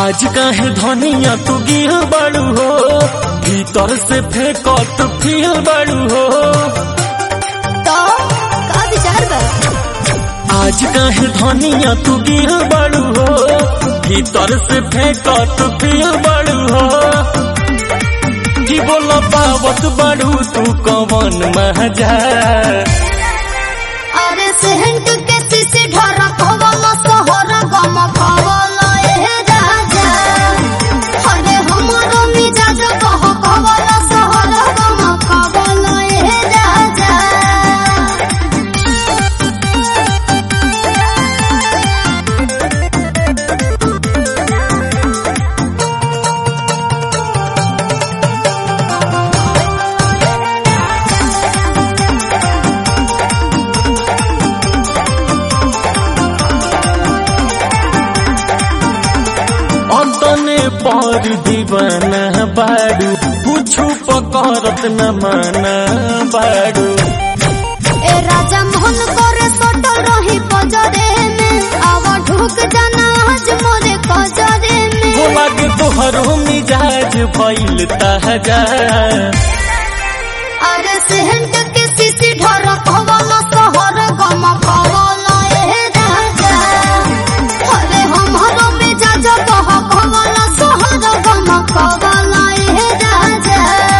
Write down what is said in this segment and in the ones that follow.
आज काहे धनिया तू गिल बाड़ू हो, भीतर से फेंकत फील बाड़ू हो। तो का विचार बा? आज काहे धनिया तू गिल बाड़ू हो, भीतर से फेंकत फील बाड़ू हो। की बोल पावत बाड़ू तू कवन मजा? अरे सेहंट के सीसी ढोरा कवला सोहरा गम कवला ए राजा। अरे हमरो मिजाज कह कवला सोहरा गम कवला ए राजा। अंतने पर दीवाना बाड़ू, कुछ पकड़त न माना बाड़ू। ए राजा मोहन करे सोटल रही पजरे में, आवा ढुक जाना आज मोरे कजरे में। बोला के तोहरो मिजाज भइल ताजा। अरे सेहंट के सीसी ढोर कवला सोहर गम कवला ए राजा। अरे हमरो मिजाज कह कवला सोहर गम कवला ए राजा।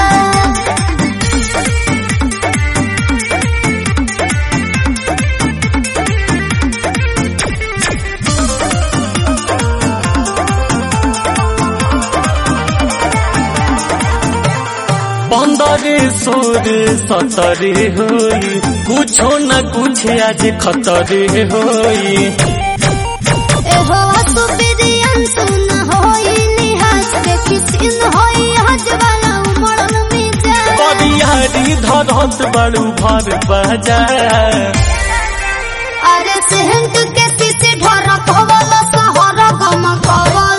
पंद्रे सोरे सतरे होई, कुछो न कुछ आज खतरे होई। एहो सुबिरियन सुन होई निहास के किसिन होई आज वाला उमड़न मिजाज। बरियारी धरत बड़ू भर बाजार। अरे सेहंट के सीसी ढोर कवला सोहर गम कवला